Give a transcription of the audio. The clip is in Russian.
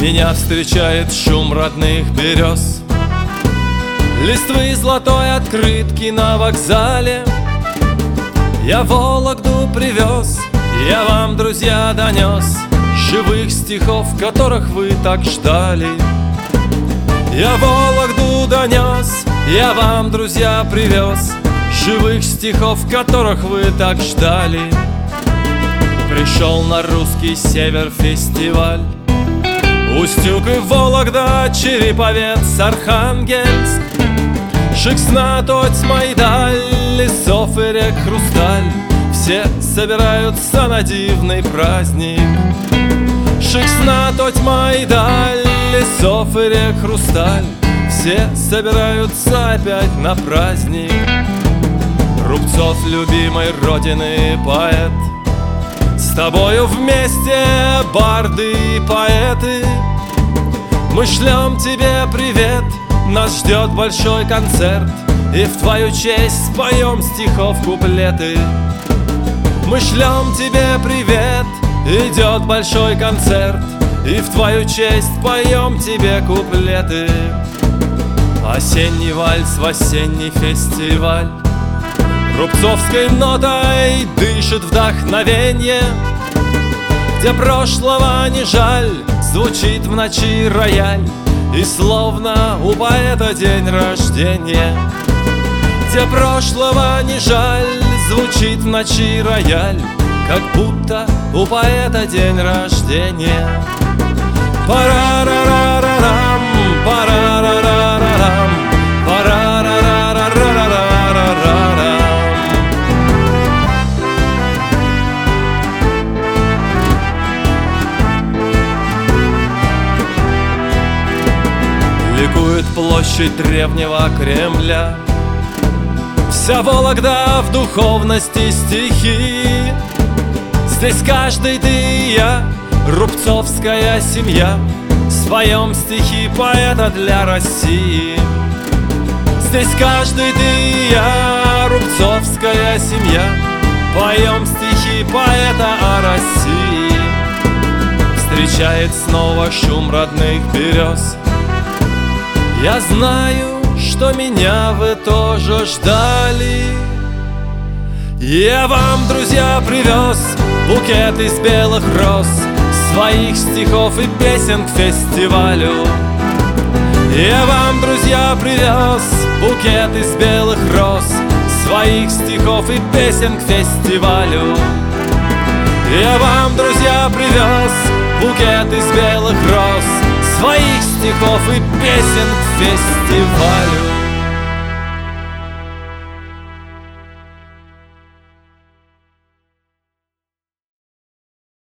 Меня встречает шум родных берез, листвы золотой открытки на вокзале. Я Вологду привез, я вам, друзья, донес живых стихов, которых вы так ждали. Я Вологду донес, я вам, друзья, привез живых стихов, которых вы так ждали. Пришел на русский север фестиваль, Устюг и Вологда, Череповец, Архангельск, Шексна, Тоць, Майдаль, лесов и рек Хрусталь. Все собираются на дивный праздник. Шексна, Тоць, Майдаль, лесов и рек Хрусталь. Все собираются опять на праздник. Рубцов, любимой родины поэт, с тобою вместе барды и поэты. Мы шлем тебе привет, нас ждет большой концерт, и в твою честь споем стихов куплеты. Мы шлем тебе привет, идет большой концерт, и в твою честь поем тебе куплеты. Осенний вальс в осенний фестиваль, рубцовской нотой дышит вдохновенье. Где прошлого не жаль, звучит в ночи рояль, и словно у поэта день рождения. Где прошлого не жаль, звучит в ночи рояль, как будто у поэта день рождения. Пара-ра-ра-ра-рам, пара-ра-ра-ра-рам, пара-ра-ра-ра-ра-ра-рам. Ликует площадь древнего Кремля, вся Вологда в духовности стихи. Здесь каждый ты и я, рубцовская семья, споем стихи поэта для России. Здесь каждый ты и я, рубцовская семья, поем стихи поэта о России. Встречает снова шум родных берез. Я знаю, что меня вы тоже ждали. Я вам, друзья, привез букет из белых роз, своих стихов и песен к фестивалю. Я вам, друзья, привез букет из белых роз, своих стихов и песен к фестивалю. Я вам, друзья, привез букет из белых роз, своих стихов и песен к фестивалю.